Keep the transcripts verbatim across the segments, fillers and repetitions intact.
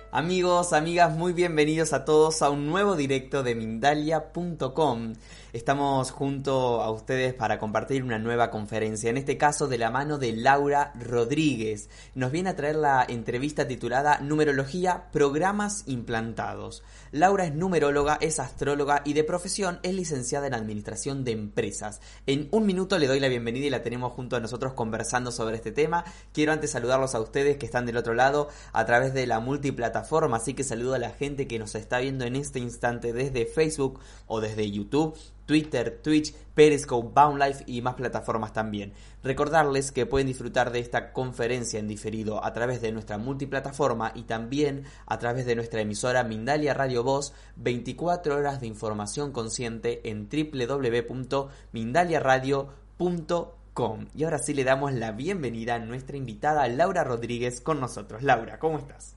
Amigos, amigas, muy bienvenidos a todos a un nuevo directo de Mindalia punto com. Estamos junto a ustedes para compartir una nueva conferencia, en este caso de la mano de Laura Rodríguez. Nos viene a traer la entrevista titulada Numerología, Programas Implantados. Laura es numeróloga, es astróloga y de profesión es licenciada en Administración de Empresas. En un minuto le doy la bienvenida y la tenemos junto a nosotros conversando sobre este tema. Quiero antes saludarlos a ustedes que están del otro lado a través de la multiplataforma, así que saludo a la gente que nos está viendo en este instante desde Facebook o desde YouTube, Twitter, Twitch, Periscope, Boundlife y más plataformas también. Recordarles que pueden disfrutar de esta conferencia en diferido a través de nuestra multiplataforma y también a través de nuestra emisora Mindalia Radio Voz, veinticuatro horas de información consciente en doble u doble u doble u punto mindalia radio punto com. Y ahora sí le damos la bienvenida a nuestra invitada Laura Rodríguez con nosotros. Laura, ¿cómo estás?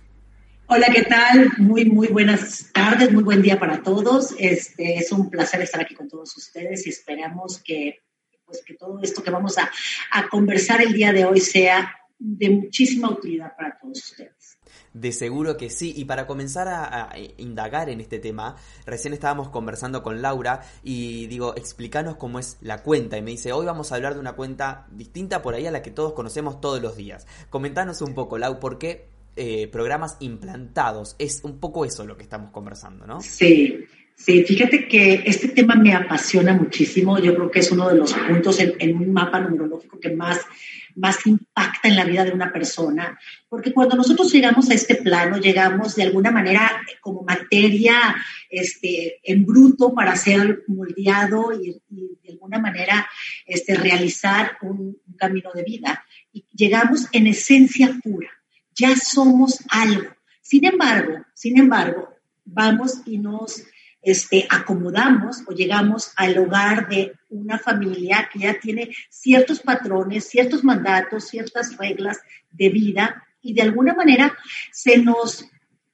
Hola, ¿qué tal? Muy, muy buenas tardes, muy buen día para todos. Este, es un placer estar aquí con todos ustedes y esperamos que, pues, que todo esto que vamos a, a conversar el día de hoy sea de muchísima utilidad para todos ustedes. De seguro que sí, y para comenzar a, a indagar en este tema, recién estábamos conversando con Laura y digo, explícanos cómo es la cuenta, y me dice, hoy vamos a hablar de una cuenta distinta por ahí a la que todos conocemos todos los días. Comentanos un poco, Lau, ¿por qué eh, programas implantados? Es un poco eso lo que estamos conversando, ¿no? Sí, sí, fíjate que este tema me apasiona muchísimo. Yo creo que es uno de los puntos en, en un mapa numerológico que más, más impacta en la vida de una persona, porque cuando nosotros llegamos a este plano, llegamos de alguna manera como materia este, en bruto para ser moldeado y, y de alguna manera este, realizar un, un camino de vida. Y llegamos en esencia pura, ya somos algo. Sin embargo, sin embargo, vamos y nos este, acomodamos o llegamos al hogar de una familia que ya tiene ciertos patrones, ciertos mandatos, ciertas reglas de vida y de alguna manera se nos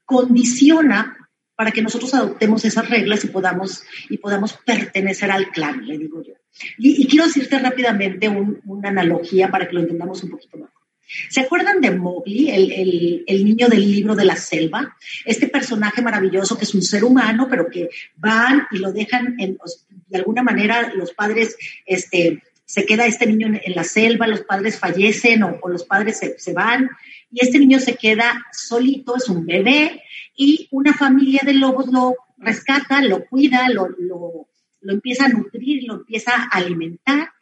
condiciona para que nosotros adoptemos esas reglas y podamos, y podamos pertenecer al clan, le digo yo. Y, y quiero decirte rápidamente un, una analogía para que lo entendamos un poquito mejor. ¿Se acuerdan de Mowgli, el, el, el niño del libro de la selva? Este personaje maravilloso que es un ser humano, pero que van y lo dejan, en, de alguna manera los padres, este, se queda este niño en, en la selva, los padres fallecen o, o los padres se, se van y este niño se queda solito, es un bebé y una familia de lobos lo rescata, lo cuida, lo, lo, lo empieza a nutrir, lo empieza a alimentar.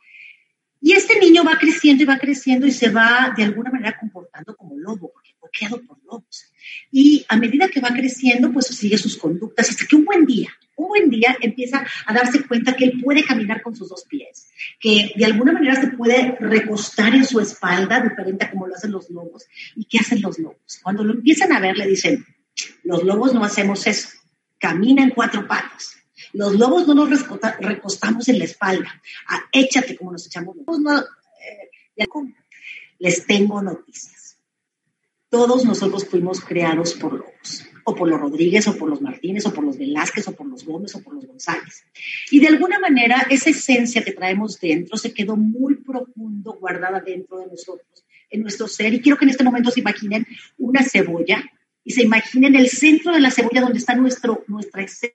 Y este niño va creciendo y va creciendo y se va de alguna manera comportando como lobo, porque fue criado por lobos. Y a medida que va creciendo, pues sigue sus conductas, hasta que un buen día, un buen día empieza a darse cuenta que él puede caminar con sus dos pies, que de alguna manera se puede recostar en su espalda, diferente a como lo hacen los lobos. ¿Y qué hacen los lobos? Cuando lo empiezan a ver, le dicen, los lobos no hacemos eso, camina en cuatro patas. Los lobos no nos recostamos en la espalda. Ah, échate como nos echamos los lobos. No, eh, les tengo noticias. Todos nosotros fuimos creados por lobos. O por los Rodríguez, o por los Martínez, o por los Velázquez, o por los Gómez, o por los González. Y de alguna manera esa esencia que traemos dentro se quedó muy profundo, guardada dentro de nosotros, en nuestro ser. Y quiero que en este momento se imaginen una cebolla y se imaginen el centro de la cebolla donde está nuestro, nuestra esencia.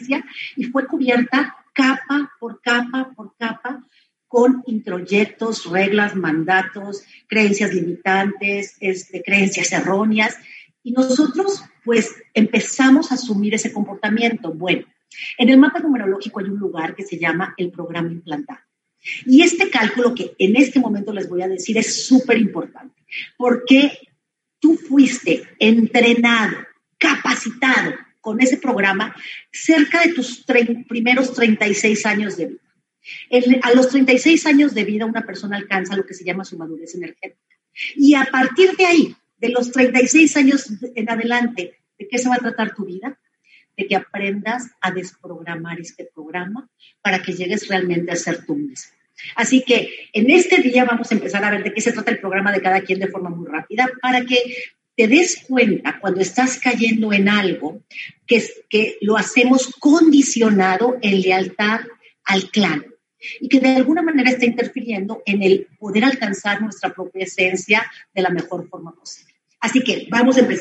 Y fue cubierta capa por capa por capa con introyectos, reglas, mandatos, creencias limitantes, este, creencias erróneas. Y nosotros, pues, empezamos a asumir ese comportamiento. Bueno, en el mapa numerológico hay un lugar que se llama el programa implantado. Y este cálculo que en este momento les voy a decir es súper importante, porque tú fuiste entrenado, capacitado, con ese programa, cerca de tus tre- primeros treinta y seis años de vida. En, a los treinta y seis años de vida, una persona alcanza lo que se llama su madurez energética. Y a partir de ahí, de los treinta y seis años en adelante, ¿de qué se va a tratar tu vida? De que aprendas a desprogramar este programa para que llegues realmente a ser tú mismo. Así que en este día vamos a empezar a ver de qué se trata el programa de cada quien de forma muy rápida para que te des cuenta cuando estás cayendo en algo que, que lo hacemos condicionado en lealtad al clan y que de alguna manera está interfiriendo en el poder alcanzar nuestra propia esencia de la mejor forma posible. Así que vamos a empezar.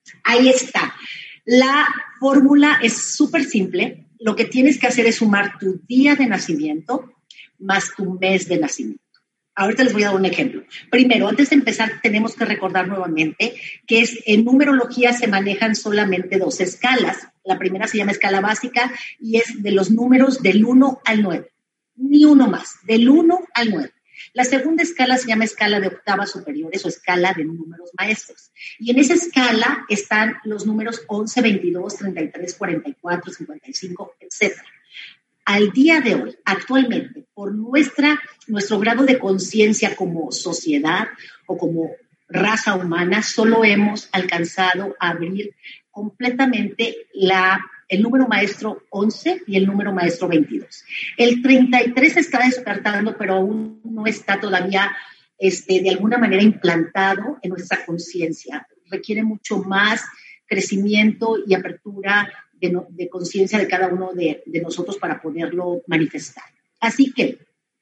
Ahí está. La fórmula es súper simple. Lo que tienes que hacer es sumar tu día de nacimiento más tu mes de nacimiento. Ahorita les voy a dar un ejemplo. Primero, antes de empezar, tenemos que recordar nuevamente que es, en numerología se manejan solamente dos escalas. La primera se llama escala básica y es de los números del uno al nueve. Ni uno más, del uno al nueve. La segunda escala se llama escala de octavas superiores o escala de números maestros. Y en esa escala están los números once, veintidós, treinta y tres, cuarenta y cuatro, cincuenta y cinco, etcétera. Al día de hoy, actualmente, por nuestra, nuestro grado de conciencia como sociedad o como raza humana, solo hemos alcanzado a abrir completamente la, el número maestro once y el número maestro veintidós. El treinta y tres está despertando, pero aún no está todavía este, de alguna manera implantado en nuestra conciencia. Requiere mucho más crecimiento y apertura de, no, de conciencia de cada uno de, de nosotros para poderlo manifestar. Así que,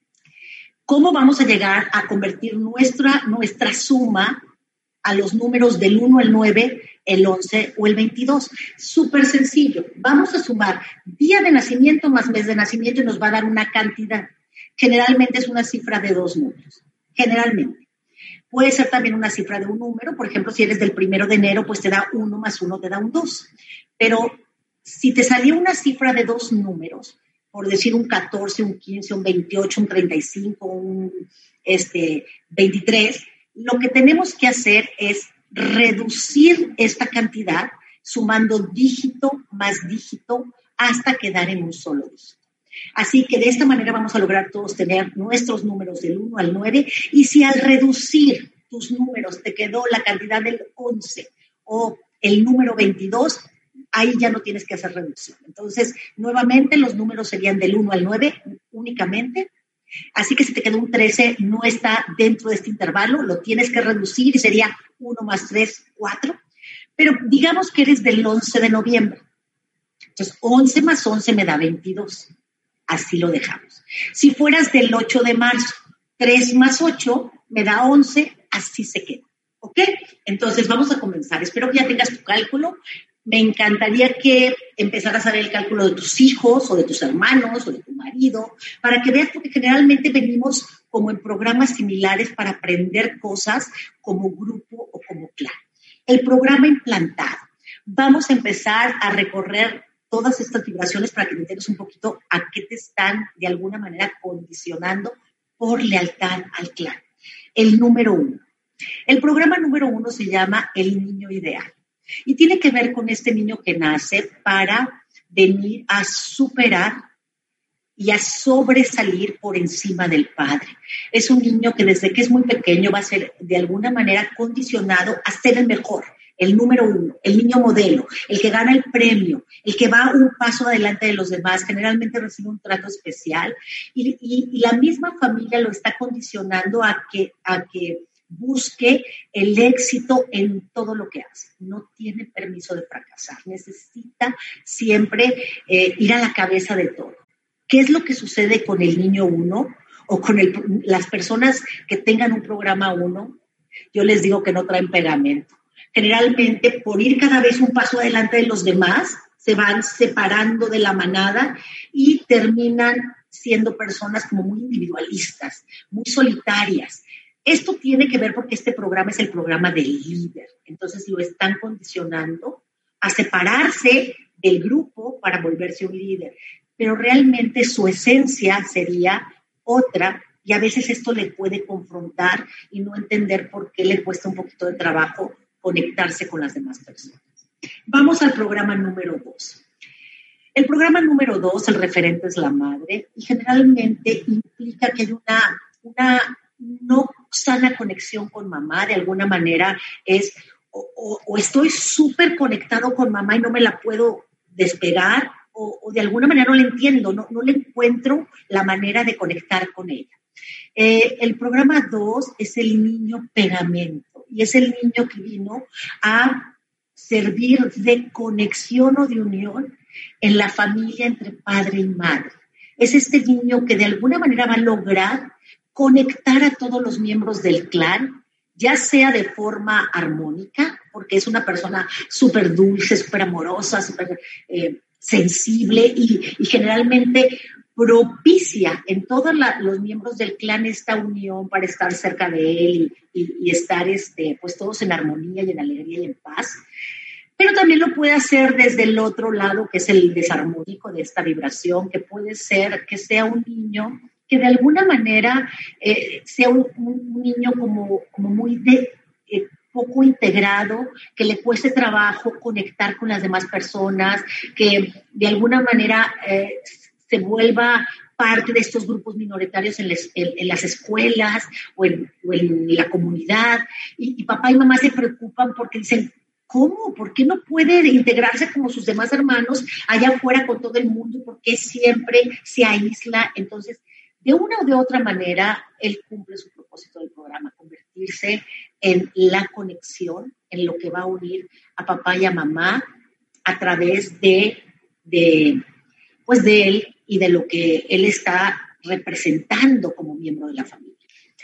¿cómo vamos a llegar a convertir nuestra, nuestra suma a los números del uno al nueve, el once o el veintidós? Súper sencillo. Vamos a sumar día de nacimiento más mes de nacimiento y nos va a dar una cantidad. Generalmente es una cifra de dos números. Generalmente. Puede ser también una cifra de un número. Por ejemplo, si eres del primero de enero, pues te da uno más uno, te da un dos. Pero si te salió una cifra de dos números, por decir un catorce, un quince, un veintiocho, un treinta y cinco, un este, veintitrés, lo que tenemos que hacer es reducir esta cantidad sumando dígito más dígito hasta quedar en un solo dígito. Así que de esta manera vamos a lograr todos tener nuestros números del uno al nueve, y si al reducir tus números te quedó la cantidad del once o el número veintidós, ahí ya no tienes que hacer reducción. Entonces, nuevamente los números serían del uno al nueve únicamente. Así que si te quedó un trece, no está dentro de este intervalo, lo tienes que reducir y sería uno más tres, cuatro. Pero digamos que eres del once de noviembre. Entonces, once más once me da veintidós. Así lo dejamos. Si fueras del ocho de marzo, tres más ocho me da once, así se queda. ¿Ok? Entonces, vamos a comenzar. Espero que ya tengas tu cálculo. Me encantaría que empezaras a ver el cálculo de tus hijos o de tus hermanos o de tu marido, para que veas, porque generalmente venimos como en programas similares para aprender cosas como grupo o como clan. El programa implantado. Vamos a empezar a recorrer todas estas vibraciones para que te enteres un poquito a qué te están de alguna manera condicionando por lealtad al clan. El número uno. El programa número uno se llama El Niño Ideal. Y tiene que ver con este niño que nace para venir a superar y a sobresalir por encima del padre. Es un niño que desde que es muy pequeño va a ser de alguna manera condicionado a ser el mejor, el número uno, el niño modelo, el que gana el premio, el que va un paso adelante de los demás, generalmente recibe un trato especial y, y, y la misma familia lo está condicionando a que, a que busque el éxito en todo lo que hace. No tiene permiso de fracasar. Necesita siempre eh, ir a la cabeza de todo. ¿Qué es lo que sucede con el niño uno o con el, las personas que tengan un programa uno? Yo les digo que no traen pegamento. Generalmente, por ir cada vez un paso adelante de los demás, se van separando de la manada y terminan siendo personas como muy individualistas, muy solitarias. Esto tiene que ver porque este programa es el programa del líder. Entonces lo están condicionando a separarse del grupo para volverse un líder. Pero realmente su esencia sería otra, y a veces esto le puede confrontar y no entender por qué le cuesta un poquito de trabajo conectarse con las demás personas. Vamos al programa número dos. El programa número dos, el referente es la madre, y generalmente implica que hay una, una no sana conexión con mamá. De alguna manera es o, o, o estoy súper conectado con mamá y no me la puedo despegar, o, o de alguna manera no la entiendo, no, no le encuentro la manera de conectar con ella. Eh, el programa dos es el niño pegamento, y es el niño que vino a servir de conexión o de unión en la familia entre padre y madre. Es este niño que de alguna manera va a lograr conectar a todos los miembros del clan, ya sea de forma armónica porque es una persona súper dulce, súper amorosa, súper eh, sensible y, y generalmente propicia en todos la, los miembros del clan esta unión para estar cerca de él y, y, y estar este, pues todos en armonía y en alegría y en paz. Pero también lo puede hacer desde el otro lado, que es el desarmónico de esta vibración, que puede ser que sea un niño que de alguna manera eh, sea un, un niño como, como muy de, eh, poco integrado, que le cueste trabajo conectar con las demás personas, que de alguna manera eh, se vuelva parte de estos grupos minoritarios en, les, en, en las escuelas o en, o en la comunidad. Y, y papá y mamá se preocupan porque dicen, ¿cómo? ¿Por qué no puede integrarse como sus demás hermanos allá afuera con todo el mundo? ¿Por qué siempre se aísla? Entonces, de una o de otra manera, él cumple su propósito del programa, convertirse en la conexión, en lo que va a unir a papá y a mamá a través de, de, pues de él y de lo que él está representando como miembro de la familia.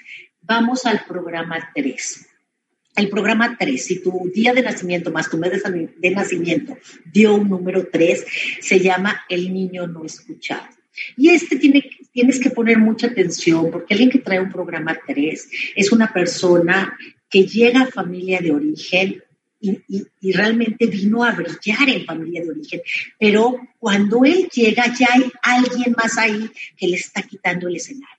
Vamos al programa tres. El programa tres, si tu día de nacimiento más tu mes de nacimiento dio un número tres, se llama El Niño No Escuchado. Y este tiene, tienes que poner mucha atención porque alguien que trae un programa tres es una persona que llega a familia de origen y, y, y realmente vino a brillar en familia de origen. Pero cuando él llega ya hay alguien más ahí que le está quitando el escenario.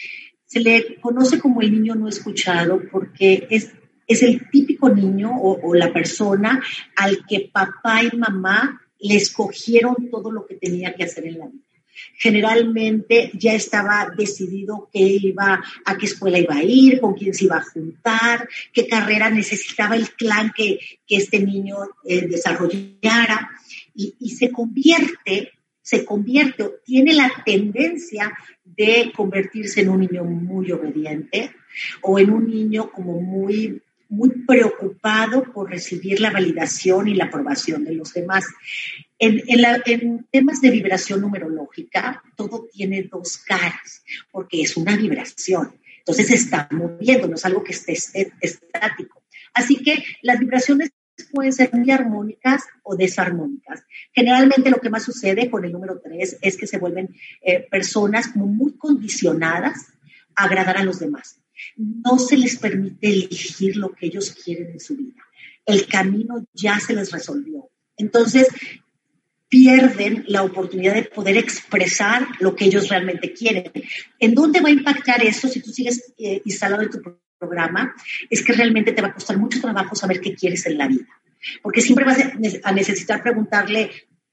Se le conoce como el niño no escuchado porque es Es el típico niño o, o la persona al que papá y mamá le escogieron todo lo que tenía que hacer en la vida. Generalmente ya estaba decidido qué iba, a qué escuela iba a ir, con quién se iba a juntar, qué carrera necesitaba el clan que, que este niño eh, desarrollara y, y se convierte, se convierte, tiene la tendencia de convertirse en un niño muy obediente o en un niño como muy... muy preocupado por recibir la validación y la aprobación de los demás. En, en, la, en temas de vibración numerológica, todo tiene dos caras, porque es una vibración. Entonces se está moviendo, no es algo que esté, esté estático. Así que las vibraciones pueden ser muy armónicas o desarmónicas. Generalmente lo que más sucede con el número tres es que se vuelven eh, personas como muy condicionadas a agradar a los demás. No se les permite elegir lo que ellos quieren en su vida. El camino ya se les resolvió. Entonces, pierden la oportunidad de poder expresar lo que ellos realmente quieren. ¿En dónde va a impactar esto si tú sigues eh, instalado en tu programa? Es que realmente te va a costar mucho trabajo saber qué quieres en la vida. Porque siempre vas a necesitar preguntarle,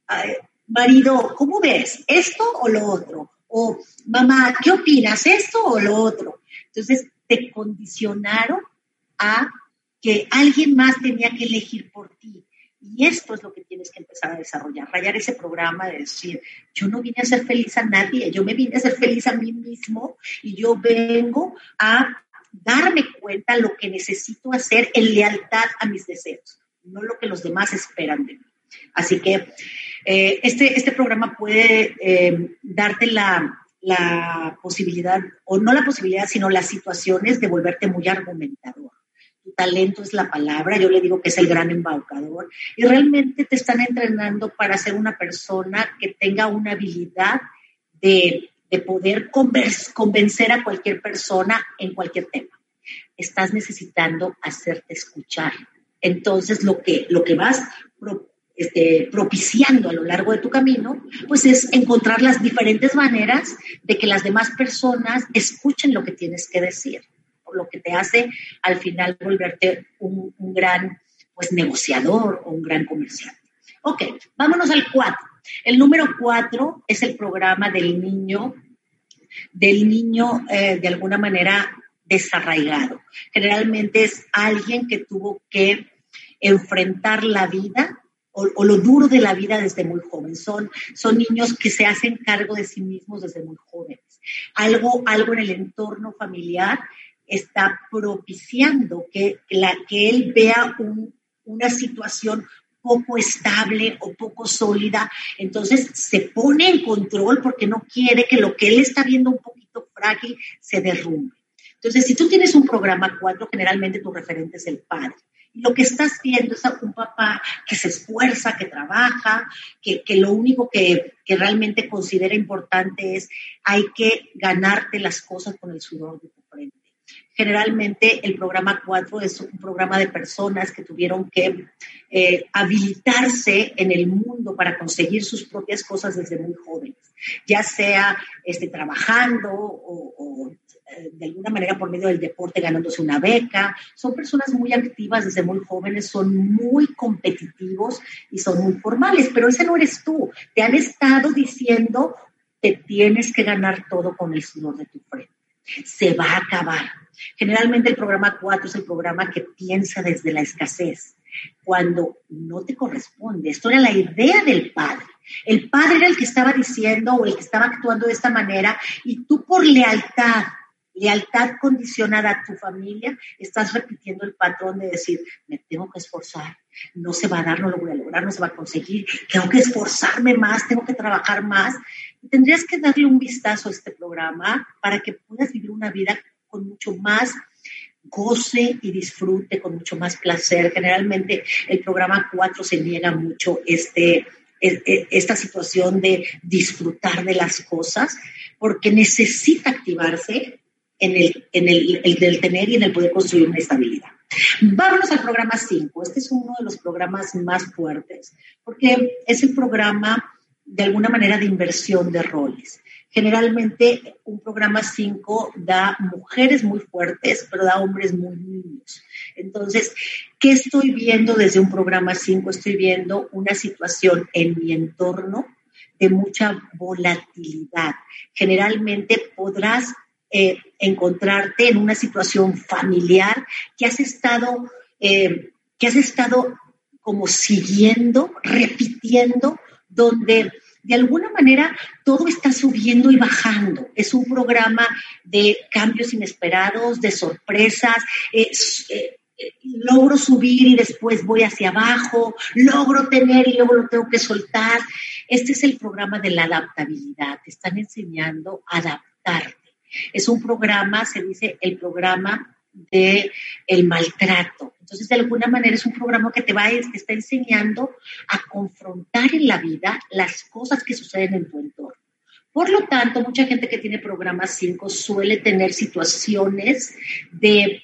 marido, ¿cómo ves? ¿Esto o lo otro? O, mamá, ¿qué opinas? ¿Esto o lo otro? Entonces, te condicionaron a que alguien más tenía que elegir por ti. Y esto es lo que tienes que empezar a desarrollar, rayar ese programa de decir, yo no vine a ser feliz a nadie, yo me vine a ser feliz a mí mismo y yo vengo a darme cuenta lo que necesito hacer en lealtad a mis deseos, no lo que los demás esperan de mí. Así que eh, este, este programa puede eh, darte la... la posibilidad, o no la posibilidad, sino las situaciones de volverte muy argumentador. Tu talento es la palabra, yo le digo que es el gran embaucador, y realmente te están entrenando para ser una persona que tenga una habilidad de, de poder convencer a cualquier persona en cualquier tema. Estás necesitando hacerte escuchar. Entonces, lo que, lo que vas Este, propiciando a lo largo de tu camino, pues es encontrar las diferentes maneras de que las demás personas escuchen lo que tienes que decir, por lo que te hace al final volverte un, un gran pues, negociador o un gran comerciante. Ok, vámonos al cuatro. El número cuatro es el programa del niño, del niño eh, de alguna manera desarraigado. Generalmente es alguien que tuvo que enfrentar la vida O, o lo duro de la vida desde muy joven. Son, son niños que se hacen cargo de sí mismos desde muy jóvenes. Algo, algo en el entorno familiar está propiciando que, la, que él vea un, una situación poco estable o poco sólida. Entonces se pone en control porque no quiere que lo que él está viendo un poquito frágil se derrumbe. Entonces, si tú tienes un programa cuatro, generalmente tu referente es el padre. Lo que estás viendo es a un papá que se esfuerza, que trabaja, que, que lo único que, que realmente considera importante es hay que ganarte las cosas con el sudor de tu frente. Generalmente el programa cuatro es un programa de personas que tuvieron que eh, habilitarse en el mundo para conseguir sus propias cosas desde muy jóvenes, ya sea este, trabajando o, o eh, de alguna manera por medio del deporte ganándose una beca. Son personas muy activas desde muy jóvenes, son muy competitivos y son muy formales, pero ese no eres tú. Te han estado diciendo que tienes que ganar todo con el sudor de tu frente. Se va a acabar. Generalmente el programa cuatro es el programa que piensa desde la escasez, cuando no te corresponde. Esto era la idea del padre. El padre era el que estaba diciendo o el que estaba actuando de esta manera y tú por lealtad, lealtad condicionada a tu familia, estás repitiendo el patrón de decir, me tengo que esforzar, no se va a dar, no lo voy a lograr, no se va a conseguir, tengo que esforzarme más, tengo que trabajar más. Y tendrías que darle un vistazo a este programa para que puedas vivir una vida con mucho más goce y disfrute, con mucho más placer. Generalmente el programa cuatro se niega mucho este, esta situación de disfrutar de las cosas porque necesita activarse en el, en el, el del tener y en el poder construir una estabilidad. Vámonos al programa cinco. Este es uno de los programas más fuertes porque es el programa de alguna manera de inversión de roles. Generalmente un programa cinco da mujeres muy fuertes, pero da hombres muy niños. Entonces, ¿qué estoy viendo desde un programa cinco? Estoy viendo una situación en mi entorno de mucha volatilidad. Generalmente podrás eh, encontrarte en una situación familiar que has estado, eh, que has estado como siguiendo, repitiendo, donde de alguna manera todo está subiendo y bajando. Es un programa de cambios inesperados, de sorpresas. Eh, eh, logro subir y después voy hacia abajo. Logro tener y luego lo tengo que soltar. Este es el programa de la adaptabilidad. Te están enseñando a adaptarte. Es un programa, se dice el programa de el maltrato. Entonces, de alguna manera es un programa que te va, te está enseñando a confrontar en la vida las cosas que suceden en tu entorno. Por lo tanto, mucha gente que tiene programa cinco suele tener situaciones de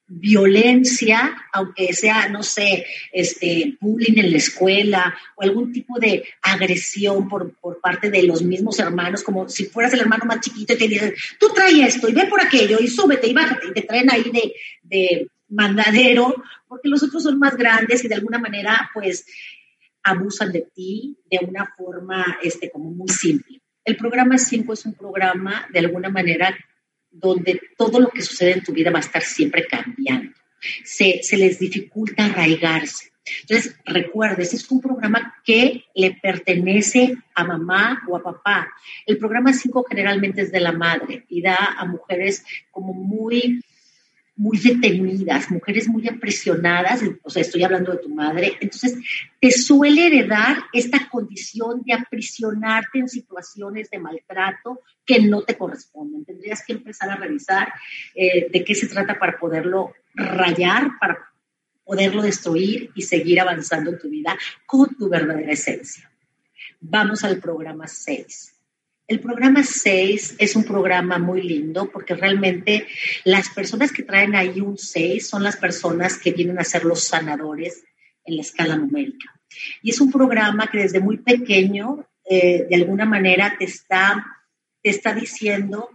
violencia, aunque sea, no sé, este, bullying en la escuela o algún tipo de agresión por, por parte de los mismos hermanos, como si fueras el hermano más chiquito y te dicen, tú trae esto y ve por aquello y súbete y bájate y te traen ahí de, de mandadero, porque los otros son más grandes y de alguna manera, pues, abusan de ti de una forma, este, como muy simple. El programa cinco es un programa, de alguna manera, donde todo lo que sucede en tu vida va a estar siempre cambiando. Se, se les dificulta arraigarse. Entonces, recuerda, este es un programa que le pertenece a mamá o a papá. El programa cinco generalmente es de la madre y da a mujeres como muy, muy detenidas, mujeres muy aprisionadas, o sea, estoy hablando de tu madre. Entonces, te suele heredar esta condición de aprisionarte en situaciones de maltrato que no te corresponden. Tendrías que empezar a revisar eh, de qué se trata para poderlo rayar, para poderlo destruir y seguir avanzando en tu vida con tu verdadera esencia. Vamos al programa seis. El programa seis es un programa muy lindo porque realmente las personas que traen ahí un seis son las personas que vienen a ser los sanadores en la escala numérica. Y es un programa que desde muy pequeño, eh, de alguna manera, te está, te está diciendo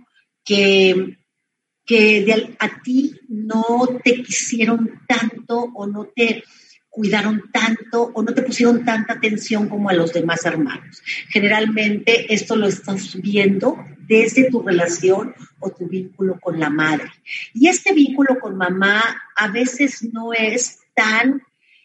que, que de, a ti no te quisieron tanto o no te cuidaron tanto o no te pusieron tanta atención como a los demás hermanos. Generalmente esto lo estás viendo desde tu relación o tu vínculo con la madre. Y este vínculo con mamá a veces no es tan,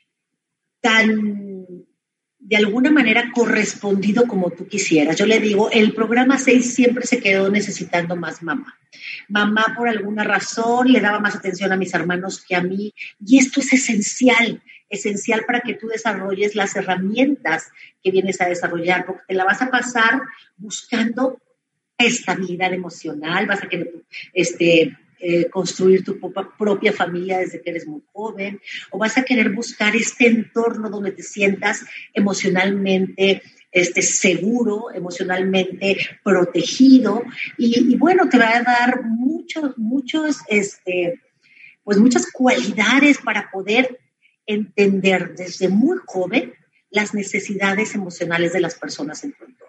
tan de alguna manera correspondido como tú quisieras. Yo le digo, el programa seis siempre se quedó necesitando más mamá. Mamá por alguna razón le daba más atención a mis hermanos que a mí y esto es esencial, esencial para que tú desarrolles las herramientas que vienes a desarrollar porque te la vas a pasar buscando estabilidad emocional, vas a querer este, eh, construir tu propia familia desde que eres muy joven, o vas a querer buscar este entorno donde te sientas emocionalmente este, seguro, emocionalmente protegido, y, y bueno, te va a dar muchos, muchos, este, pues muchas cualidades para poder entender desde muy joven las necesidades emocionales de las personas en tu entorno.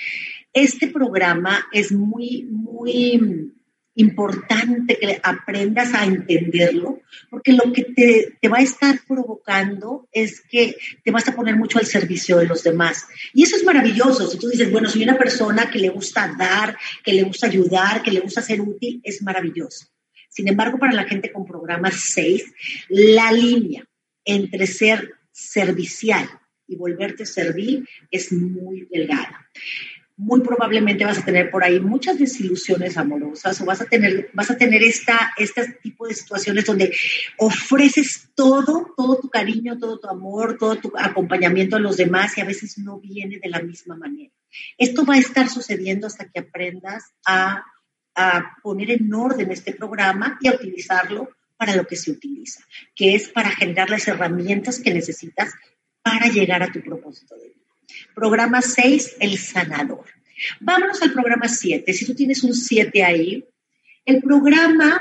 Este programa es muy, muy importante que aprendas a entenderlo, porque lo que te, te va a estar provocando es que te vas a poner mucho al servicio de los demás. Y eso es maravilloso. Si tú dices, bueno, soy una persona que le gusta dar, que le gusta ayudar, que le gusta ser útil, es maravilloso. Sin embargo, para la gente con programa seis, la línea entre ser servicial y volverte servil es muy delgada. Muy probablemente vas a tener por ahí muchas desilusiones amorosas o vas a tener, vas a tener esta, este tipo de situaciones donde ofreces todo, todo tu cariño, todo tu amor, todo tu acompañamiento a los demás y a veces no viene de la misma manera. Esto va a estar sucediendo hasta que aprendas a, a poner en orden este programa y a utilizarlo para lo que se utiliza, que es para generar las herramientas que necesitas para llegar a tu propósito de vida. Programa seis, el sanador. Vámonos al programa siete. Si tú tienes un siete ahí, el programa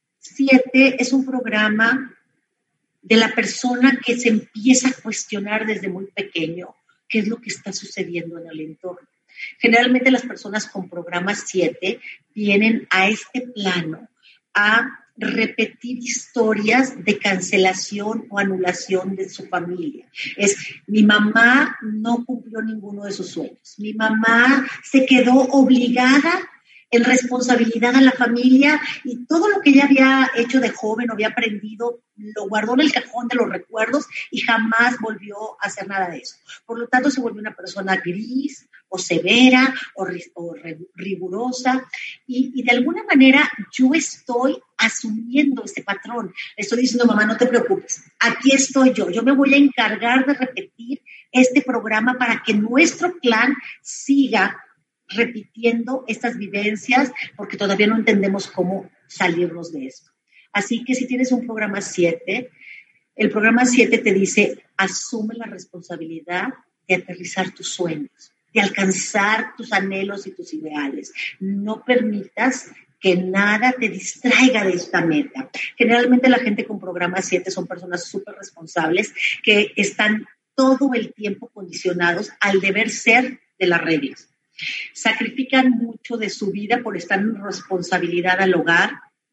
siete es un programa de la persona que se empieza a cuestionar desde muy pequeño qué es lo que está sucediendo en el entorno. Generalmente las personas con programa siete vienen a este plano a repetir historias de cancelación o anulación de su familia. Es, mi mamá no cumplió ninguno de sus sueños. Mi mamá se quedó obligada en responsabilidad a la familia y todo lo que ella había hecho de joven o había aprendido lo guardó en el cajón de los recuerdos y jamás volvió a hacer nada de eso. Por lo tanto, se volvió una persona gris o severa o, o rigurosa y, y de alguna manera yo estoy asumiendo este patrón. Le estoy diciendo, mamá, no te preocupes, aquí estoy yo. Yo me voy a encargar de repetir este programa para que nuestro clan siga repitiendo estas vivencias porque todavía no entendemos cómo salirnos de esto. Así que si tienes un programa siete, el programa siete te dice, asume la responsabilidad de aterrizar tus sueños, de alcanzar tus anhelos y tus ideales. No permitas que nada te distraiga de esta meta. Generalmente la gente con programa siete son personas súper responsables que están todo el tiempo condicionados al deber ser de las reglas. Sacrifican mucho de su vida por estar en responsabilidad al hogar,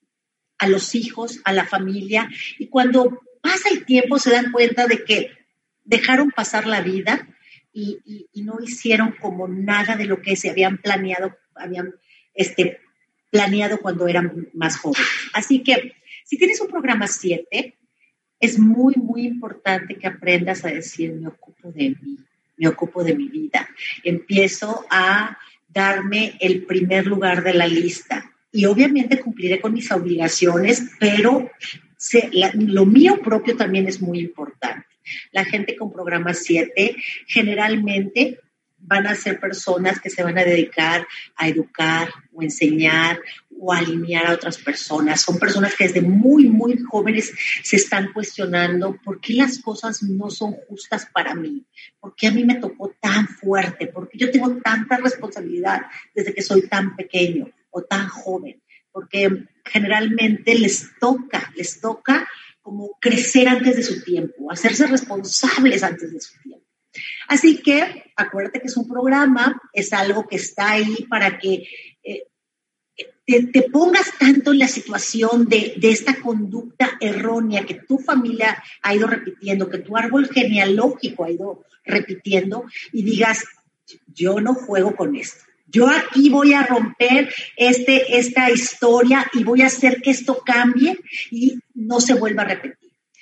a los hijos, a la familia, y cuando pasa el tiempo se dan cuenta de que dejaron pasar la vida y, y, y no hicieron como nada de lo que se habían planeado, habían este, planeado cuando eran más jóvenes. Así que si tienes un programa siete, es muy, muy importante que aprendas a decir, me ocupo de mí. Me ocupo de mi vida, empiezo a darme el primer lugar de la lista y obviamente cumpliré con mis obligaciones, pero se, la, lo mío propio también es muy importante. La gente con programa siete generalmente van a ser personas que se van a dedicar a educar o enseñar o a alinear a otras personas. Son personas que desde muy, muy jóvenes se están cuestionando por qué las cosas no son justas para mí, por qué a mí me tocó tan fuerte, por qué yo tengo tanta responsabilidad desde que soy tan pequeño o tan joven, porque generalmente les toca, les toca como crecer antes de su tiempo, hacerse responsables antes de su tiempo. Así que acuérdate que es un programa, es algo que está ahí para que eh, te, te pongas tanto en la situación de, de esta conducta errónea que tu familia ha ido repitiendo, que tu árbol genealógico ha ido repitiendo y digas, yo no juego con esto. Yo aquí voy a romper este, esta historia y voy a hacer que esto cambie y no se vuelva a repetir.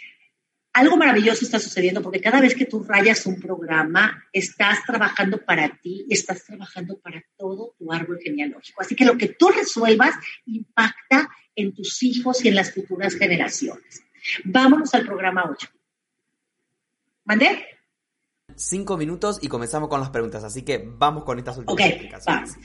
Algo maravilloso está sucediendo porque cada vez que tú rayas un programa, estás trabajando para ti y estás trabajando para todo tu árbol genealógico. Así que lo que tú resuelvas impacta en tus hijos y en las futuras generaciones. Vámonos al programa ocho. ¿Mandé? Cinco minutos y comenzamos con las preguntas, así que vamos con estas últimas okay, explicaciones. Vamos.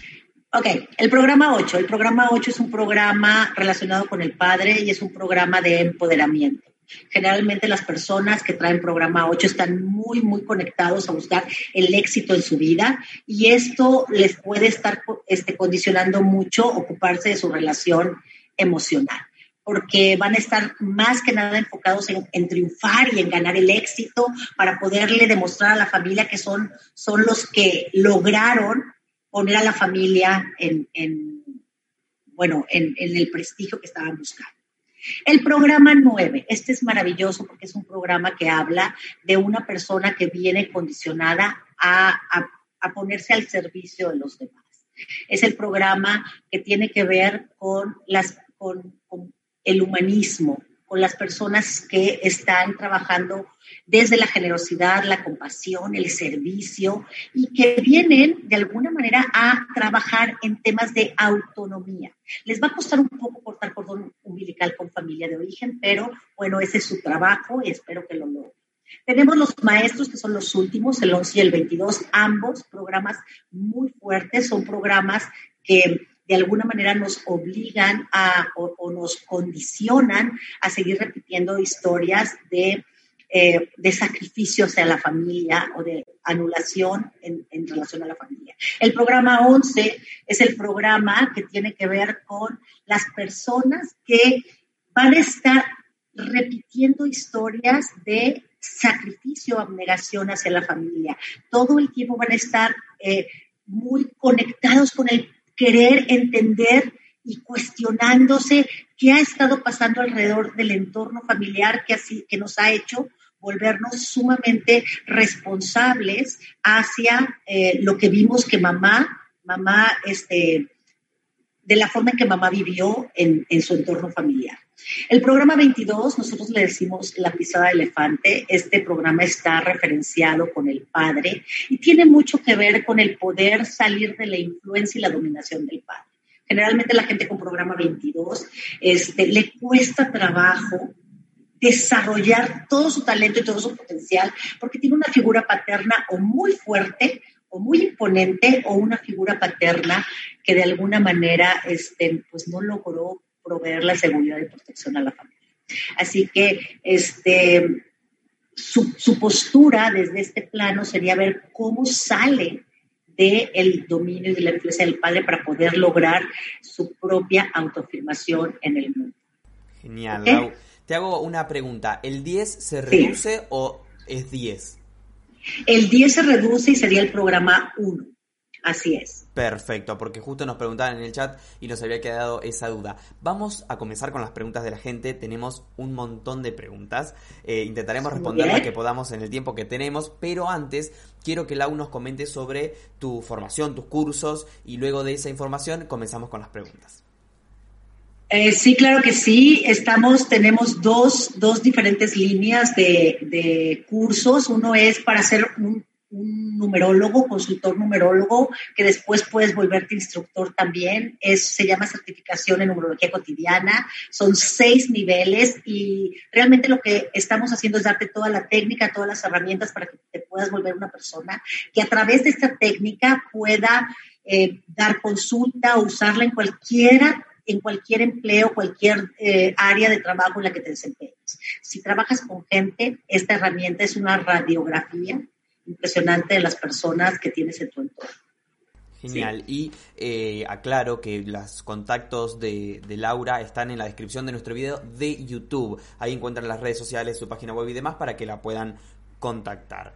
Ok, el programa ocho. El programa ocho es un programa relacionado con el padre y es un programa de empoderamiento. Generalmente las personas que traen programa ocho están muy, muy conectados a buscar el éxito en su vida y esto les puede estar este, condicionando mucho ocuparse de su relación emocional, porque van a estar más que nada enfocados en, en triunfar y en ganar el éxito para poderle demostrar a la familia que son, son los que lograron poner a la familia en, en bueno, en, en el prestigio que estaban buscando. El programa nueve, este es maravilloso porque es un programa que habla de una persona que viene condicionada a, a, a ponerse al servicio de los demás. Es el programa que tiene que ver con, las, con, con el humanismo, con las personas que están trabajando desde la generosidad, la compasión, el servicio y que vienen de alguna manera a trabajar en temas de autonomía. Les va a costar un poco cortar cordón umbilical con familia de origen, pero bueno, ese es su trabajo y espero que lo logren. Tenemos los maestros, que son los últimos, el once y el veintidós, ambos programas muy fuertes, son programas que de alguna manera nos obligan a, o, o nos condicionan a seguir repitiendo historias de, eh, de sacrificio hacia la familia o de anulación en, en relación a la familia. El programa once es el programa que tiene que ver con las personas que van a estar repitiendo historias de sacrificio, abnegación hacia la familia. Todo el tiempo van a estar eh, muy conectados con el querer entender y cuestionándose qué ha estado pasando alrededor del entorno familiar que, así, que nos ha hecho volvernos sumamente responsables hacia eh, lo que vimos que mamá, mamá, este, de la forma en que mamá vivió en, en su entorno familiar. El programa veintidós, nosotros le decimos la pisada de elefante. Este programa está referenciado con el padre y tiene mucho que ver con el poder salir de la influencia y la dominación del padre. Generalmente la gente con programa veintidós este, le cuesta trabajo desarrollar todo su talento y todo su potencial porque tiene una figura paterna o muy fuerte o muy imponente o una figura paterna que de alguna manera este, pues no logró proveer la seguridad y protección a la familia. Así que este, su, su postura desde este plano sería ver cómo sale del dominio y de la influencia del padre para poder lograr su propia autoafirmación en el mundo. Genial, ¿okay? Lau. Te hago una pregunta. ¿El diez se reduce sí. o es diez? El diez se reduce y sería el programa uno. Así es. Perfecto, porque justo nos preguntaban en el chat y nos había quedado esa duda. Vamos a comenzar con las preguntas de la gente. Tenemos un montón de preguntas. Eh, intentaremos responder las que podamos en el tiempo que tenemos, pero antes quiero que Lau nos comente sobre tu formación, tus cursos, y luego de esa información comenzamos con las preguntas. Eh, sí, claro que sí. Estamos, tenemos dos, dos diferentes líneas de, de cursos. Uno es para hacer un un numerólogo, consultor numerólogo, que después puedes volverte instructor también. Es, se llama certificación en numerología cotidiana. Son seis niveles y realmente lo que estamos haciendo es darte toda la técnica, todas las herramientas para que te puedas volver una persona que a través de esta técnica pueda eh, dar consulta o usarla en cualquiera en cualquier empleo, cualquier eh, área de trabajo en la que te desempeñes. Si trabajas con gente, esta herramienta es una radiografía impresionante de las personas que tienes en tu entorno. Genial. Sí. Y eh, aclaro que los contactos de, de Laura están en la descripción de nuestro video de YouTube. Ahí encuentran las redes sociales, su página web y demás para que la puedan contactar.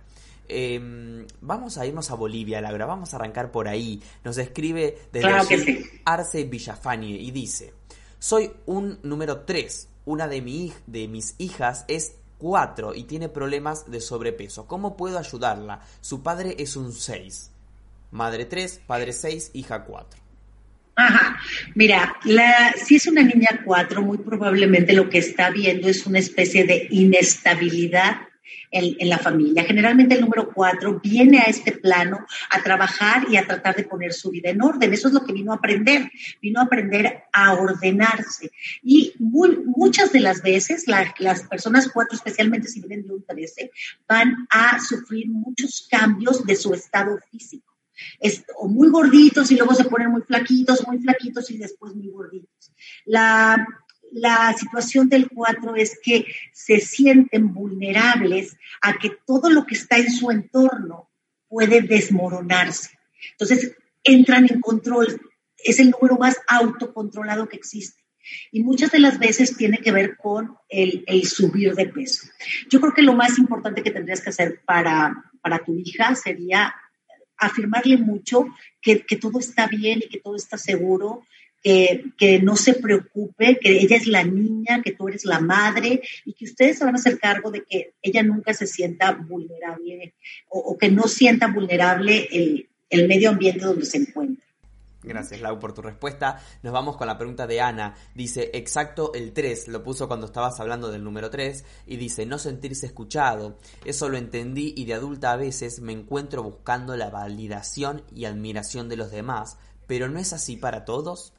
Eh, vamos a irnos a Bolivia, Laura. Vamos a arrancar por ahí. Nos escribe desde claro allí sí. Arce Villafanie y dice: soy un número tres. Una de, mi, de mis hijas es cuatro y tiene problemas de sobrepeso. ¿Cómo puedo ayudarla? Su padre es un seis. Madre tres, padre seis, hija cuatro. Ajá, mira, la, si es una niña cuatro, muy probablemente lo que está viendo es una especie de inestabilidad en, en la familia. Generalmente el número cuatro viene a este plano a trabajar y a tratar de poner su vida en orden. Eso es lo que vino a aprender. Vino a aprender a ordenarse. Y muy, muchas de las veces la, las personas cuatro, especialmente si vienen de un trece, van a sufrir muchos cambios de su estado físico. Es, o muy gorditos y luego se ponen muy flaquitos, muy flaquitos y después muy gorditos. La, la situación del cuatro es que se sienten vulnerables a que todo lo que está en su entorno puede desmoronarse. Entonces, entran en control. Es el número más autocontrolado que existe. Y muchas de las veces tiene que ver con el, el subir de peso. Yo creo que lo más importante que tendrías que hacer para, para tu hija sería afirmarle mucho que, que todo está bien y que todo está seguro, que, que no se preocupe, que ella es la niña, que tú eres la madre y que ustedes se van a hacer cargo de que ella nunca se sienta vulnerable o, o que no sienta vulnerable el, el medio ambiente donde se encuentra. Gracias, Lau, por tu respuesta. Nos vamos con la pregunta de Ana. Dice, exacto el tres, lo puso cuando estabas hablando del número tres, y dice, no sentirse escuchado. Eso lo entendí y de adulta a veces me encuentro buscando la validación y admiración de los demás, pero ¿no es así para todos?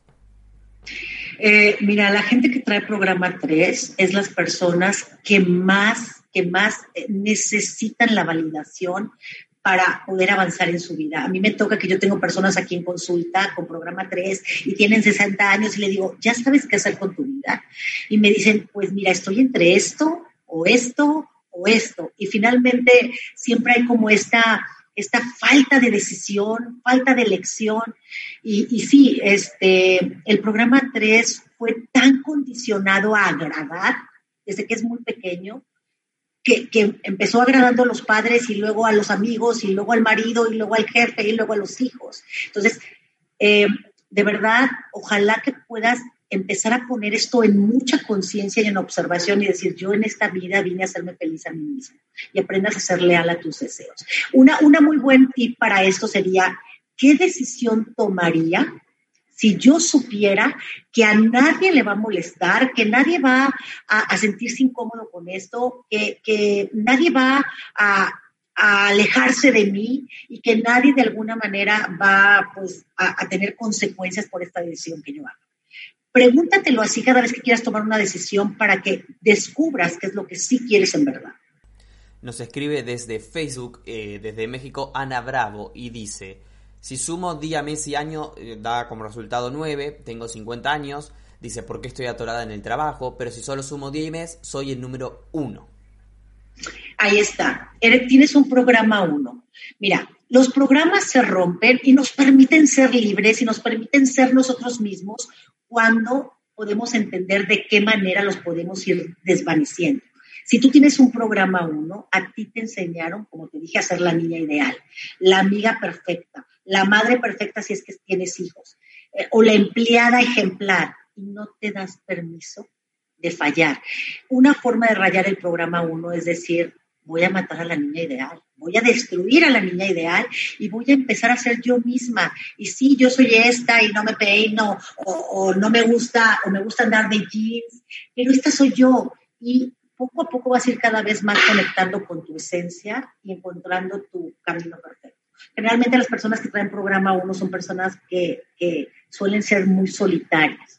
Eh, mira, la gente que trae programa tres es las personas que más, que más necesitan la validación para poder avanzar en su vida. A mí me toca que yo tengo personas aquí en consulta con programa tres y tienen sesenta años y le digo, ¿ya sabes qué hacer con tu vida? Y me dicen, pues mira, estoy entre esto o esto o esto. Y finalmente siempre hay como esta, esta falta de decisión, falta de elección. Y, y sí, este, el programa tres fue tan condicionado a agradar desde que es muy pequeño, Que, que empezó agradando a los padres y luego a los amigos y luego al marido y luego al jefe y luego a los hijos. Entonces, eh, de verdad, ojalá que puedas empezar a poner esto en mucha conciencia y en observación y decir, yo en esta vida vine a hacerme feliz a mí mismo y aprendas a ser leal a tus deseos. Una, una muy buen tip para esto sería, ¿qué decisión tomaría si yo supiera que a nadie le va a molestar, que nadie va a, a sentirse incómodo con esto, que, que nadie va a, a alejarse de mí y que nadie de alguna manera va pues, a, a tener consecuencias por esta decisión que yo hago? Pregúntatelo así cada vez que quieras tomar una decisión para que descubras qué es lo que sí quieres en verdad. Nos escribe desde Facebook, eh, desde México, Ana Bravo, y dice... Si sumo día, mes y año, eh, da como resultado nueve, tengo cincuenta años, dice, ¿por qué estoy atorada en el trabajo? Pero si solo sumo día y mes, soy el número uno. Ahí está, eres, tienes un programa uno. Mira, los programas se rompen y nos permiten ser libres y nos permiten ser nosotros mismos cuando podemos entender de qué manera los podemos ir desvaneciendo. Si tú tienes un programa uno, a ti te enseñaron, como te dije, a ser la niña ideal, la amiga perfecta, la madre perfecta si es que tienes hijos, eh, o la empleada ejemplar, y no te das permiso de fallar. Una forma de rayar el programa uno es decir, voy a matar a la niña ideal, voy a destruir a la niña ideal y voy a empezar a ser yo misma. Y sí, yo soy esta y no me peino, o, o no me gusta, o me gusta andar de jeans, pero esta soy yo. Y poco a poco vas a ir cada vez más conectando con tu esencia y encontrando tu camino perfecto. Generalmente las personas que traen programa uno son personas que, que suelen ser muy solitarias.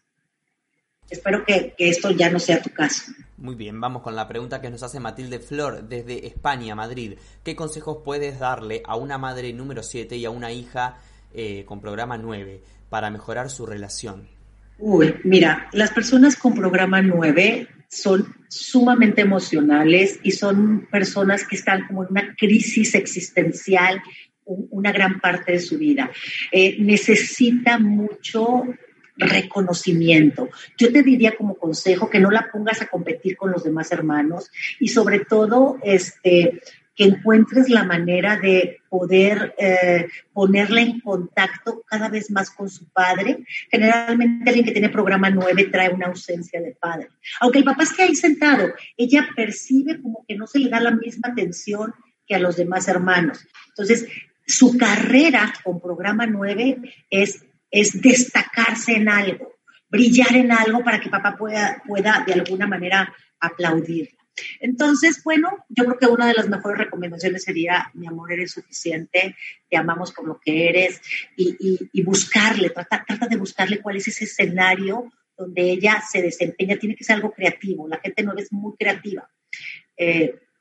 Espero que, que esto ya no sea tu caso. Muy bien, vamos con la pregunta que nos hace Matilde Flor desde España, Madrid. ¿Qué consejos puedes darle a una madre número siete y a una hija eh, con programa nueve para mejorar su relación? Uy, mira, las personas con programa nueve son sumamente emocionales y son personas que están como en una crisis existencial una gran parte de su vida. Eh, necesita mucho reconocimiento. Yo te diría como consejo que no la pongas a competir con los demás hermanos y sobre todo este, que encuentres la manera de poder eh, ponerla en contacto cada vez más con su padre. Generalmente alguien que tiene programa nueve trae una ausencia de padre. Aunque el papá esté ahí sentado, ella percibe como que no se le da la misma atención que a los demás hermanos. Entonces, su carrera con programa nueve es, es destacarse en algo, brillar en algo para que papá pueda, pueda de alguna manera aplaudirla. Entonces, bueno, yo creo que una de las mejores recomendaciones sería, mi amor, eres suficiente, te amamos por lo que eres, y, y, y buscarle, trata, trata de buscarle cuál es ese escenario donde ella se desempeña. Tiene que ser algo creativo, la gente nueve es muy creativa. Eh,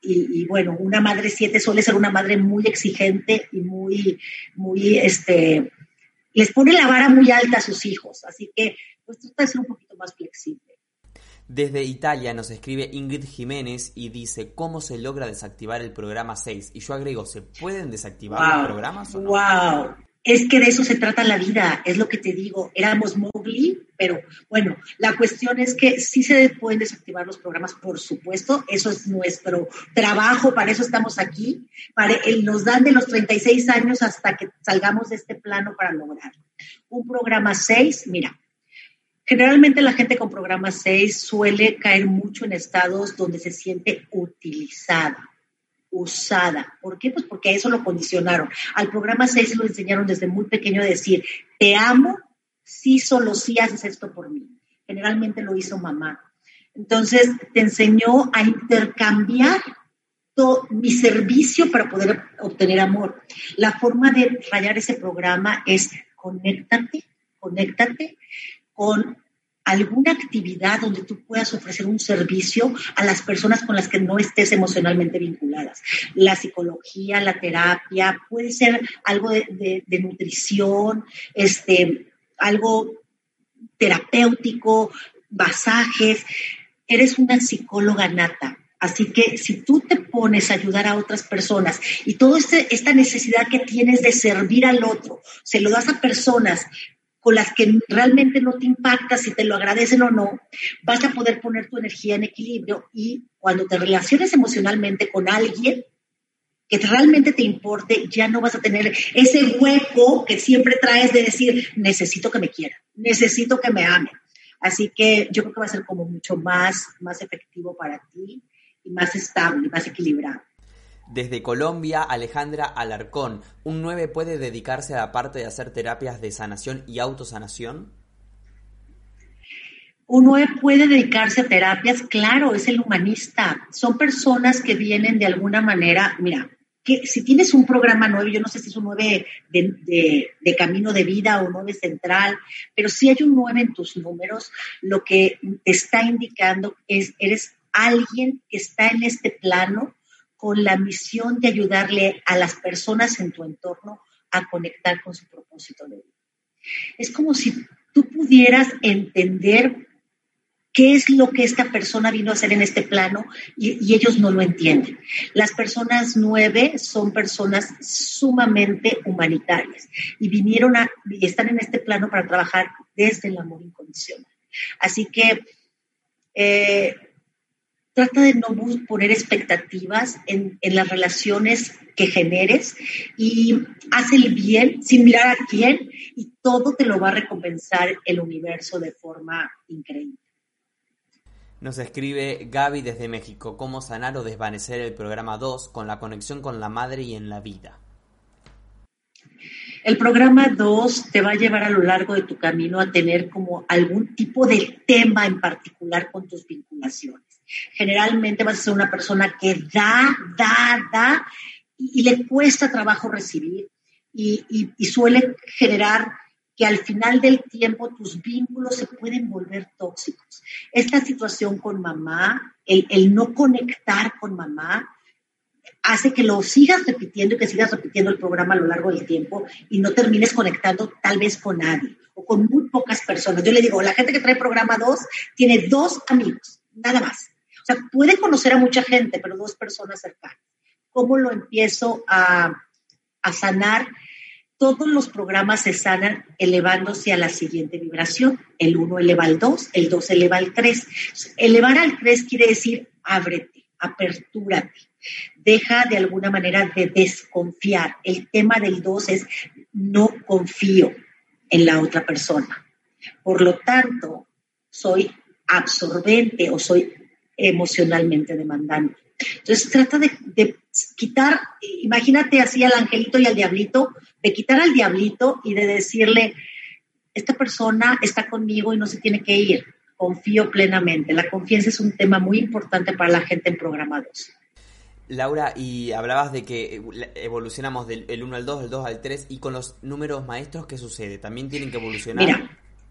y, y bueno, una madre siete suele ser una madre muy exigente y muy, muy, este, les pone la vara muy alta a sus hijos, así que pues trata de ser un poquito más flexible. Desde Italia nos escribe Ingrid Jiménez y dice, ¿cómo se logra desactivar el programa seis? Y yo agrego, ¿se pueden desactivar wow, los programas o no? ¡Wow! Es que de eso se trata la vida, es lo que te digo, éramos Mowgli, pero bueno, la cuestión es que sí se pueden desactivar los programas, por supuesto, eso es nuestro trabajo, para eso estamos aquí, para, nos dan de los treinta y seis años hasta que salgamos de este plano para lograrlo. Un programa seis, mira, generalmente la gente con programa seis suele caer mucho en estados donde se siente utilizada, usada. ¿Por qué? Pues porque a eso lo condicionaron. Al programa seis lo enseñaron desde muy pequeño a decir, te amo, sí, solo sí haces esto por mí. Generalmente lo hizo mamá. Entonces, te enseñó a intercambiar todo mi servicio para poder obtener amor. La forma de rayar ese programa es conéctate, conéctate con alguna actividad donde tú puedas ofrecer un servicio a las personas con las que no estés emocionalmente vinculadas. La psicología, la terapia, puede ser algo de, de, de nutrición, este, algo terapéutico, masajes. Eres una psicóloga nata. Así que si tú te pones a ayudar a otras personas y toda este, esta necesidad que tienes de servir al otro, se lo das a personas con las que realmente no te impacta si te lo agradecen o no, vas a poder poner tu energía en equilibrio y cuando te relaciones emocionalmente con alguien que realmente te importe, ya no vas a tener ese hueco que siempre traes de decir, necesito que me quiera, necesito que me ame. Así que yo creo que va a ser como mucho más, más efectivo para ti y más estable, más equilibrado. Desde Colombia, Alejandra Alarcón, ¿un nueve puede dedicarse a la parte de hacer terapias de sanación y autosanación? Un nueve puede dedicarse a terapias, claro, es el humanista. Son personas que vienen de alguna manera, mira, que si tienes un programa nueve, yo no sé si es un nueve de, de, de camino de vida o nueve central, pero si hay un nueve en tus números, lo que te está indicando es, eres alguien que está en este plano con la misión de ayudarle a las personas en tu entorno a conectar con su propósito de vida. Es como si tú pudieras entender qué es lo que esta persona vino a hacer en este plano y, y ellos no lo entienden. Las personas nueve son personas sumamente humanitarias y vinieron a, y están en este plano para trabajar desde el amor incondicional. Así que eh, trata de no poner expectativas en, en las relaciones que generes y haz el bien sin mirar a quién y todo te lo va a recompensar el universo de forma increíble. Nos escribe Gaby desde México, ¿cómo sanar o desvanecer el programa dos con la conexión con la madre y en la vida? El programa dos te va a llevar a lo largo de tu camino a tener como algún tipo de tema en particular con tus vinculaciones. Generalmente vas a ser una persona que da, da, da y, y le cuesta trabajo recibir y, y, y suele generar que al final del tiempo tus vínculos se pueden volver tóxicos. Esta situación con mamá, el, el no conectar con mamá, hace que lo sigas repitiendo y que sigas repitiendo el programa a lo largo del tiempo y no termines conectando tal vez con nadie o con muy pocas personas. Yo le digo, la gente que trae programa dos tiene dos amigos, nada más. O sea, puede conocer a mucha gente, pero dos personas cercanas. ¿Cómo lo empiezo a, a sanar? Todos los programas se sanan elevándose a la siguiente vibración. El uno eleva al dos, el dos eleva al tres. Elevar al tres quiere decir ábrete, apertúrate. Deja de alguna manera de desconfiar. El tema del dos es no confío en la otra persona. Por lo tanto, soy absorbente o soy emocionalmente demandante. Entonces trata de, de quitar, imagínate así al angelito y al diablito, de quitar al diablito y de decirle, esta persona está conmigo y no se tiene que ir. Confío plenamente. La confianza es un tema muy importante para la gente en programa dos. Laura, y hablabas de que evolucionamos del el uno al dos, del dos al tres, y con los números maestros, ¿qué sucede? ¿También tienen que evolucionar? Mira,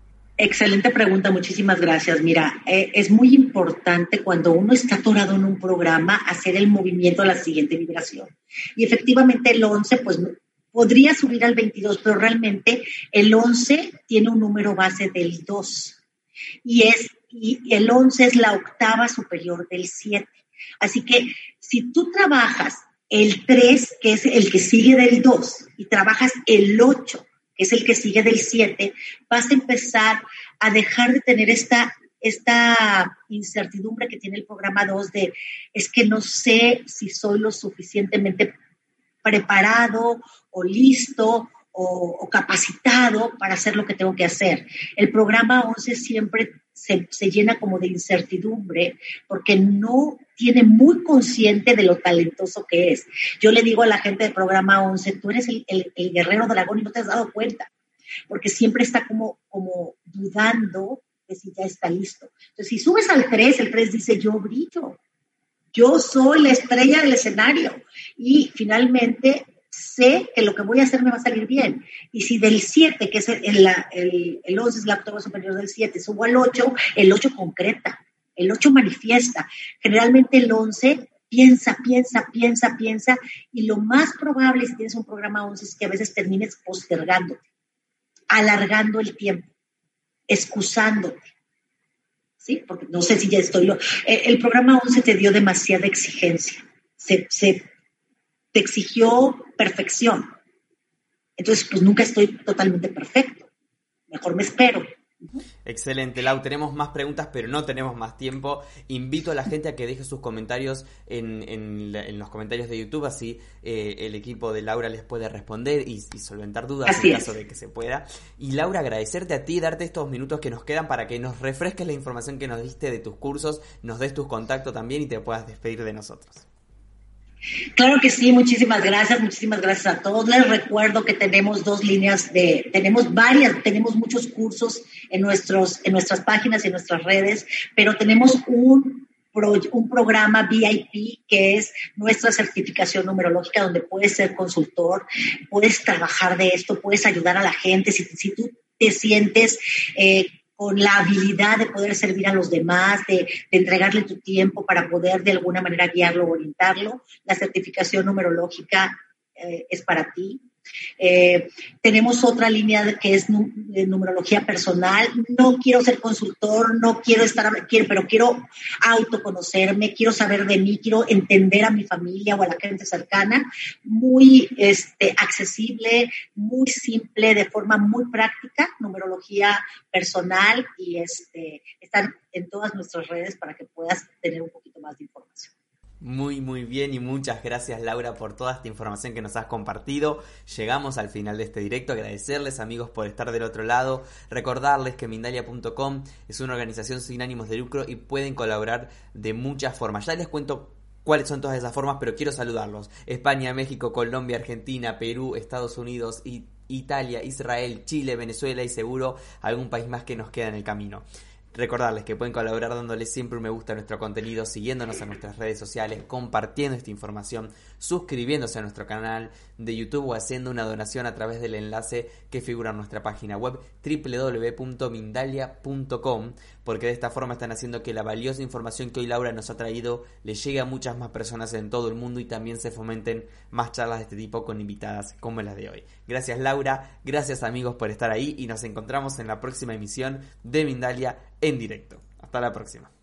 Excelente pregunta, muchísimas gracias. Mira, eh, es muy importante cuando uno está atorado en un programa hacer el movimiento a la siguiente vibración. Y efectivamente el once, pues podría subir al veintidós, pero realmente el once tiene un número base del dos. Y, es, y el once es la octava superior del siete. Así que si tú trabajas el tres, que es el que sigue del dos, y trabajas el ocho, que es el que sigue del siete, vas a empezar a dejar de tener esta, esta incertidumbre que tiene el programa dos de es que no sé si soy lo suficientemente preparado o listo o, o capacitado para hacer lo que tengo que hacer. El programa once siempre se, se llena como de incertidumbre porque no tiene muy consciente de lo talentoso que es. Yo le digo a la gente del programa once, tú eres el, el, el guerrero dragón y no te has dado cuenta, porque siempre está como, como dudando de si ya está listo. Entonces, si subes al tres, el tres dice, yo brillo, yo soy la estrella del escenario y finalmente sé que lo que voy a hacer me va a salir bien. Y si del siete, que es el, el, el once es la octava superior del siete, subo al ocho, el ocho concreta, el ocho manifiesta. Generalmente el once piensa, piensa, piensa, piensa, y lo más probable si tienes un programa once es que a veces termines postergándote, alargando el tiempo, excusándote. ¿Sí? Porque no sé si ya estoy... Lo... El, el programa once te dio demasiada exigencia. Se, se te exigió perfección. Entonces, pues nunca estoy totalmente perfecto. Mejor me espero. Excelente, Lau, tenemos más preguntas pero no tenemos más tiempo. Invito a la gente a que deje sus comentarios en, en, en los comentarios de YouTube, así eh, el equipo de Laura les puede responder y, y solventar dudas así en es. caso de que se pueda. Y Laura, agradecerte a ti, darte estos minutos que nos quedan para que nos refresques la información que nos diste de tus cursos, nos des tus contactos también y te puedas despedir de nosotros. Claro que sí, muchísimas gracias, muchísimas gracias a todos. Les recuerdo que tenemos dos líneas de, tenemos varias, tenemos muchos cursos en nuestros, en nuestras páginas y en nuestras redes, pero tenemos un, pro, un programa V I P que es nuestra certificación numerológica, donde puedes ser consultor, puedes trabajar de esto, puedes ayudar a la gente. Si, si tú te sientes eh, con la habilidad de poder servir a los demás, de, de entregarle tu tiempo para poder de alguna manera guiarlo o orientarlo, la certificación numerológica eh, es para ti. Eh, tenemos otra línea que es nu- de numerología personal. No quiero ser consultor, no quiero estar, quiero, pero quiero autoconocerme, quiero saber de mí, quiero entender a mi familia o a la gente cercana. Muy este, accesible, muy simple, de forma muy práctica, numerología personal, y este, están en todas nuestras redes para que puedas tener un poquito más de información. Muy, muy bien, y muchas gracias, Laura, por toda esta información que nos has compartido. Llegamos al final de este directo. Agradecerles, amigos, por estar del otro lado. Recordarles que Mindalia punto com es una organización sin ánimos de lucro y pueden colaborar de muchas formas. Ya les cuento cuáles son todas esas formas, pero quiero saludarlos. España, México, Colombia, Argentina, Perú, Estados Unidos, y Italia, Israel, Chile, Venezuela y seguro algún país más que nos queda en el camino. Recordarles que pueden colaborar dándoles siempre un me gusta a nuestro contenido, siguiéndonos en nuestras redes sociales, compartiendo esta información, suscribiéndose a nuestro canal de YouTube o haciendo una donación a través del enlace que figura en nuestra página web doble u doble u doble u punto mindalia punto com, porque de esta forma están haciendo que la valiosa información que hoy Laura nos ha traído le llegue a muchas más personas en todo el mundo y también se fomenten más charlas de este tipo con invitadas como las de hoy. Gracias, Laura, gracias, amigos, por estar ahí, y nos encontramos en la próxima emisión de Mindalia en directo. Hasta la próxima.